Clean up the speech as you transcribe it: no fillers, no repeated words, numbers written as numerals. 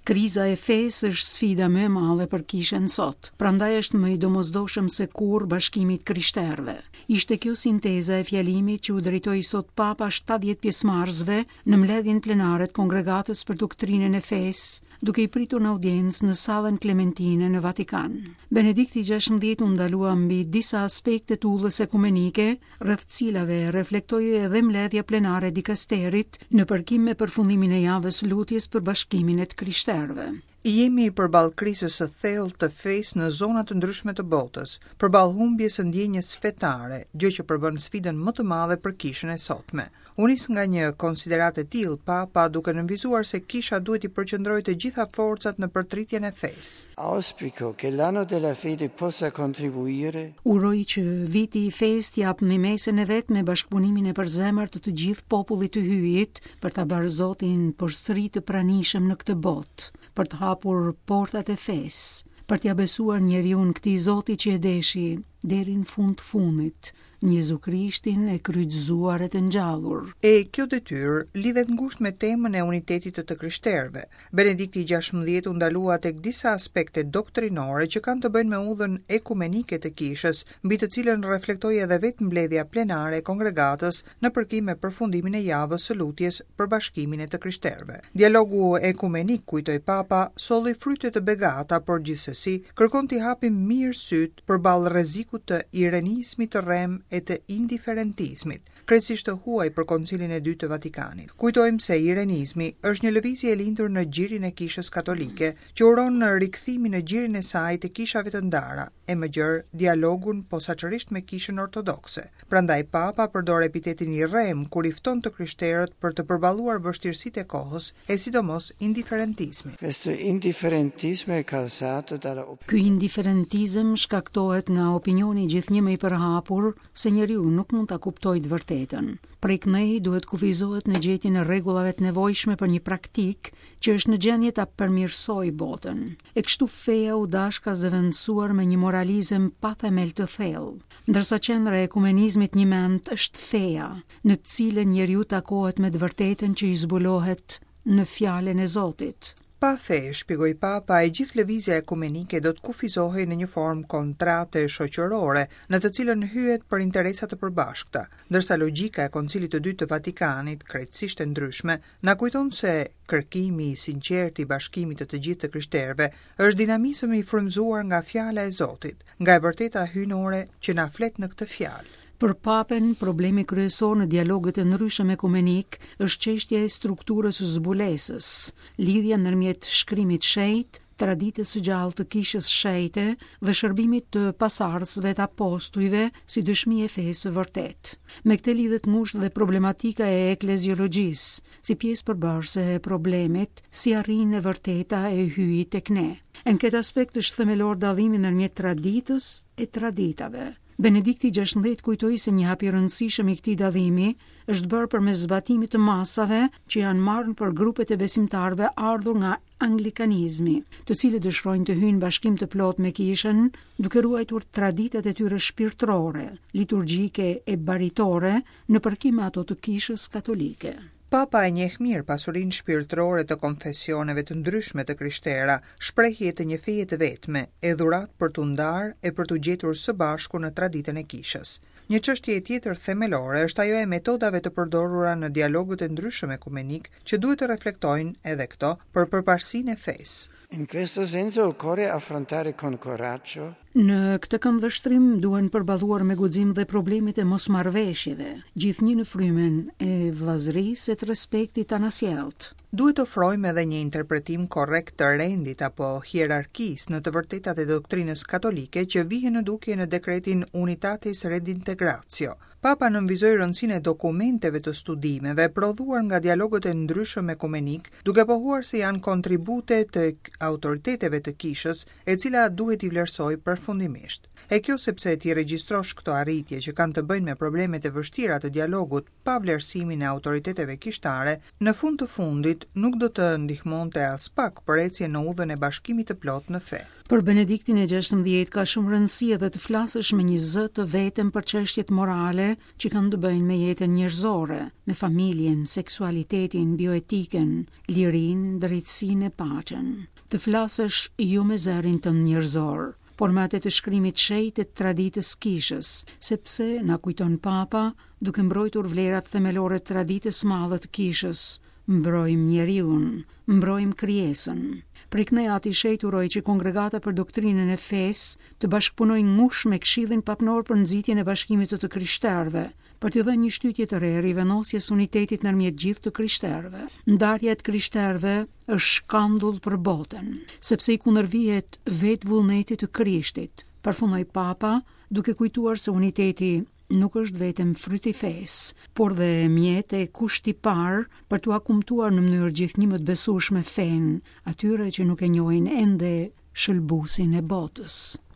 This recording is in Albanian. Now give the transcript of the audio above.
Kriza e fesë është sfida më e madhe për kishën sot. Prandaj është më i domosdoshëm se kurrë bashkimit krishterëve. Ishte kjo sinteza e fjalimit që u drejtoi sot Papa 70 pjesëmarrësve në mbledhjen plenare të Kongregatës për Doktrinën e Fesë, duke i pritur në audiencë në sallën Klementine në Vatikan. Benedikti XVI u ndalua mbi disa aspekte të udhës ekumenike, rreth cilave reflektoi edhe mbledhja plenare e dikasterit në përkim me përfundimin e javës lutjes për bashkimin e të krishterëve. Jemi përballë krizës së thellë të fesë në zona të ndryshme të botës, përballë humbjes së ndjenjes fetare, gjë që përbën sfidën më të madhe për kishën e sotme. U nis nga një konsiderat e tillë Papa duke nënvizuar se kisha duhet i përqendrojë të gjitha forcat në përtritjen e fesë. Auspico che l'anno della fede possa contribuire. Uroj që viti i fesë t'jap në mesën e vet me bashkëpunimin e përzemër të gjithë popullit të hyjit për ta bërë Zotin përsëri të pranishëm në këtë botë, për të hapur portat e fesë, për t'ia besuar njeriu këtij Zoti që e deshi deri në fundit, në Jezu Krishtin e kryqëzuar e të ngjallur. E kjo detyrë lidhet ngushtë me temën e unitetit të krishterëve. Benedikti XVI u ndalua tek disa aspekte doktrinore që kanë të bëjnë me udhën ekumenike të kishës, mbi të cilën reflektoi edhe vetë mbledhja plenare e Kongregatës në përkim me përfundimin e javës së lutjes për bashkimin e të krishterëve. Dialogu ekumenik, kujtoi Papa, solli fryte të begata, por gjithsesi kërkon t'i hapim mirë syt përballë rrezikut të irenizmit të rrem e të indiferentizmit, krejtësisht të huaj për Koncilin e dytë të Vatikanit. Kujtojmë se irenizmi është një lëvizje e lindur në gjirin e kishës katolike, që uron në rikthimin në gjirin e saj të kishave të ndara, e më gjërë dialogun posaçërisht me kishën ortodokse. Prandaj Papa përdor epitetin i rrem kur i fton të krishterët për të përballuar vështirësitë e kohës, e sidomos indiferentizmi. Questo indifferentismo è causato dalla Ky indiferentizëm shkaktohet nga opinioni gjithnjë i përhapur se njeriu nuk mund ta kuptojë të vërtetën. Prej kënej duhet kufizohet në gjetjen e rregullave të nevojshme për një praktik që është në gjendje ta përmirësojë botën. E kështu feja u dash ka zëvendësuar me një moralizëm pa themel të thellë, ndërsa qendra e ekumenizmit një mend është feja, në të cilën njeriu takohet me të vërtetën që i zbulohet në fjalën e Zotit. Pa fe, shpjegoi Papa, e gjithë lëvizja ekumenike do të kufizohej në një formë kontrate shoqërore, në të cilën hyhet për interesa të përbashkëta, ndërsa logjika e Koncilit të dytë të Vatikanit, krejtësisht e ndryshme, na kujton se kërkimi i sinqertë i bashkimit të gjithë të krishterëve është dinamizëm i frymzuar nga fjala e Zotit, nga e vërteta hyjnore që na flet në këtë fjalë. Për Papen, problemi kryesor në dialogët e ndryshëm ekumenik është çështja e strukturës së zbulesës, lidhja ndërmjet shkrimit shenjtë, traditës së gjallë të kishës shenjte dhe shërbimit të pasardhësve të apostujve si dëshmi e fesë së vërtetë. Me këtë lidhet ngushtë dhe problematika e ekleziologjisë, si pjesë përbërëse e problemit, si arrin e vërteta e hyjit tek ne. Në këtë aspekt është themelor dallimi ndërmjet traditës e traditave. Benedikti XVI kujtoi se një hap i rëndësishëm i këtij dallimi është bërë përmes zbatimit të masave që janë marrë për grupet e besimtarëve ardhur nga anglikanizmi, të cilët dëshirojnë të hyjnë bashkim të plotë me kishën, duke ruajtur traditat e tyre shpirtërore, liturgjike e baritore në përkim me ato të kishës katolike. Papa e njeh mirë pasurinë shpirtërore të konfesioneve të ndryshme të krishtera, shprehje të një feje të vetme, e dhuratë për t'u ndarë e për t'u gjetur së bashku në traditën e kishës. Një çështje tjetër themelore është ajo e metodave të përdorura në dialogët e ndryshëm ekumenik që duhet të reflektojnë edhe këto për përparësinë e fesë. In questo senso occorre affrontare con coraggio. Në këtë këndvështrim duhen përballuar me guxim dhe problemet e mosmarrveshjeve, gjithnjë në frymen e vllazërisë e të respektit anasjellët. Duhet ofrojmë edhe një interpretim korrekt të rendit apo hierarkisë në të vërtetat e doktrinës katolike që vihen në dukje në dekretin Unitatis Redintegratio. Papa nënvizoi rëndësinë e dokumenteve të studimeve prodhuar nga dialogët e ndryshëm ekumenik, duke pohuar se janë kontribute të autoriteteve të kishës, e cila duhet i vlerësoj përfundimisht. E kjo sepse ti regjistrosh këto arritje që kanë të bëjnë me problemet e vështira të dialogut pa vlerësimin e autoriteteve kishtare, në fund të fundit nuk do të ndihmonte as pak për ecjen në udhën e bashkimit të plot në fe. Për Benediktin e 16 ka shumë rëndësi edhe të flasësh me një zë të vetëm për çështjet morale që kanë të bëjnë me jetën njerëzore, me familjen, seksualitetin, bioetikën, lirinë, drejtësinë e paqen. Të flasësh jo me zërin tënd njerëzor, por me atë të shkrimit shenjtë të traditës kishës, sepse na kujton Papa, duke mbrojtur vlerat themelore të traditës madhe të kishës, mbrojmë njeriun, mbrojmë krijesën. Prej kënej ati shejturoj që Kongregata për Doktrinën e Fesë të bashkëpunojnë ngushtë me Këshillin Papnor për nxitjen e bashkimit të krishterëve, për të dhënë një shtytje të re rivenosjes unitetit ndërmjet gjithë të krishterëve. Ndarja e krishterëve është shkandull për botën, sepse i kundërvihet vetë vullnetit të Krishtit, përfundoi Papa, duke kujtuar se uniteti nuk është vetëm fryt i fesë, por dhe mjet e kushti i parë për t'u akumtuar në mënyrë gjithnjë më të besueshme fen atyre që nuk e njohin ende shëlbuesin e botës.